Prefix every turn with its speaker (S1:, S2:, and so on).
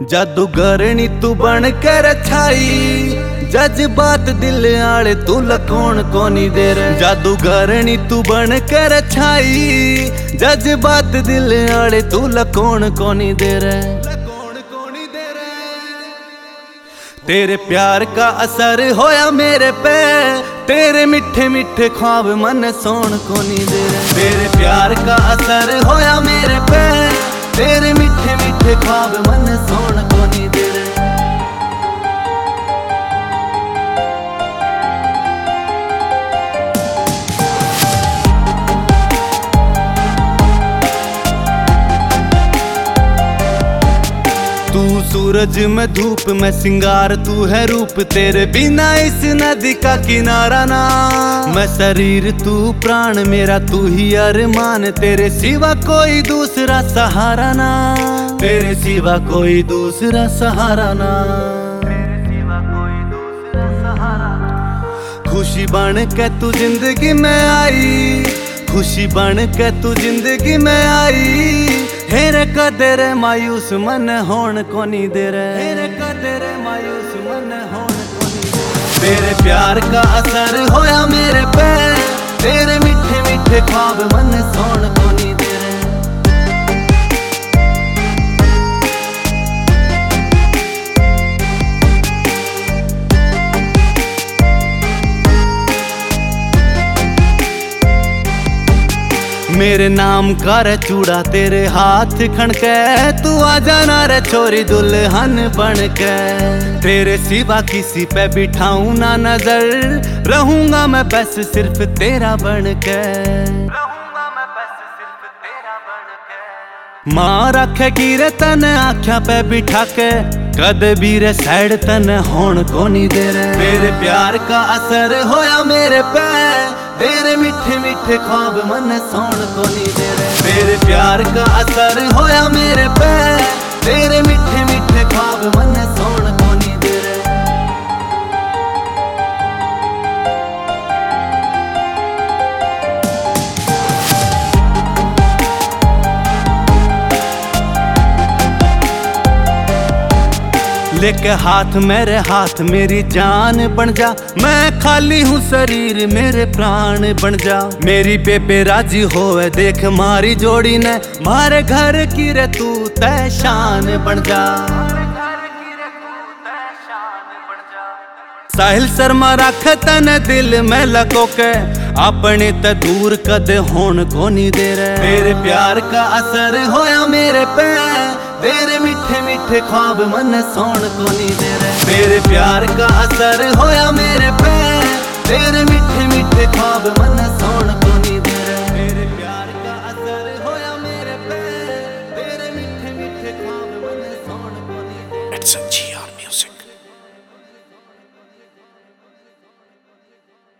S1: जादूगरनी तू बन कर छाई, जज्बात दिल आले तू लकोण कोनी दे रे। जादूगरनी तू बन कर छाई, जज्बात दिल आले तू लकोण कोनी दे रे। तेरे प्यार का असर होया मेरे पे, तेरे मिठे मिठे ख्वाब मन सोण कोनी दे रे। तेरे प्यार का असर होया मेरे पे, तेरे मिठे मिठे ख्वाब मन सोण कोनी दे रे। तू सूरज में धूप में सिंगार, तू है रूप, तेरे बिना इस नदी का किनारा ना। मैं शरीर तू प्राण मेरा, तू ही अरमान, तेरे सिवा कोई दूसरा सहारा ना। तेरे सिवा कोई दूसरा सहारा ना। खुशी बन के तू जिंदगी में आई, खुशी बन के तू जिंदगी में आई। हेरे कदर मायूस मन होण कोनी दे रे। हेरे कदर मायूस मन होण कोनी दे रे। तेरे प्यार का असर होया मेरे पे, तेरे मिठे मिठे ख्वाब मन सोण कोनी दे रे। मेरे नाम का रे चूड़ा तेरे हाथ खणके, तू आ जाना रे छोरी दुल्हन बन के। तेरे सिवा किसी पे बिठाऊं ना नजर, रहूंगा मैं बस सिर्फ तेरा बन के। मां रखेगी रे तन आँख्या पे बिठा के, कद भी रे सैड तन होण कोनी दे रे। तेरे प्यार का असर होया मेरे पे, तेरे मिठे मिठे ख्वाब मन सोण कोनी दे रे। तेरे प्यार का असर होया मेरे पे, तेरे मिठे मिठे ख्वाब मन सोण कोनी दे रे। लेके हाथ मेरे हाथ मेरी जान बन जा, मैं खाली हूँ शरीर मेरे प्राण बन जा। मेरी बेबे राजी होवे देख मारी जोड़ी ने, मारे घर की रे तू तय शान बन जा। साहिल शर्मा रख तन दिल में लको के, अपने ते दूर कद होण कोनी दे रे। तेरे प्यार का असर होया मेरे पे, तेरे मिठे मिठे ख्वाब मन सोण कोनी दे रे। तेरे प्यार का असर होया मेरे पे, तेरे मिठे मिठे ख्वाब मन सोण कोनी दे रे। तेरे प्यार का असर होया मेरे पे, तेरे मिठे मिठे ख्वाब मन सोण कोनी दे रे।